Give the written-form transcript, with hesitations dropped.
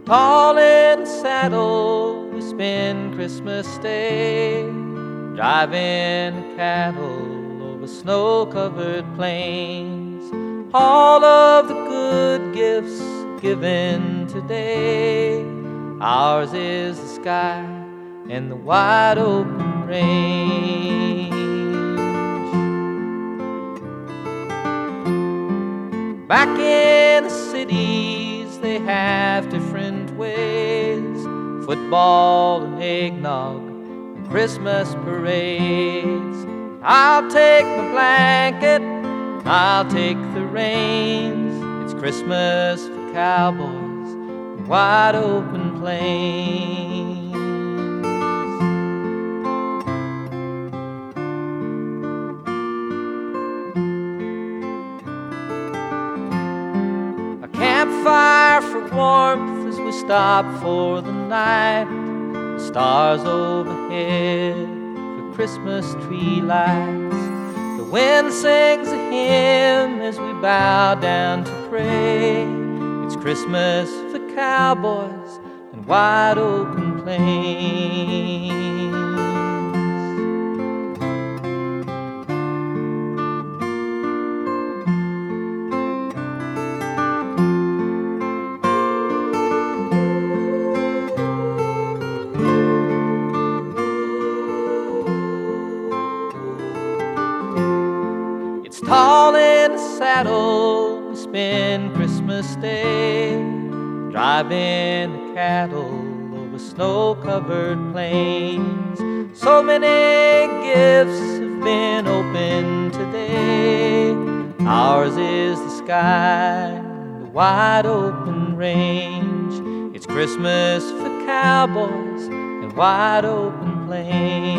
Tall in the saddle, we spend Christmas Day, driving cattle over snow-covered plains. All of the good gifts given today, ours is the sky and the wide open range. Back in the cities, they have different ways: football and eggnog and Christmas parades. I'll take my blanket, I'll take the reins. It's Christmas for cowboys and wide open plains. Campfire for warmth as we stop for the night. Stars overhead for Christmas tree lights. The wind sings a hymn as we bow down to pray. It's Christmas for cowboys and wide open plains. Tall in the saddle, we spend Christmas Day, driving the cattle over snow-covered plains. So many gifts have been opened today. Ours is the sky and the wide open range. It's Christmas for cowboys and wide open plains.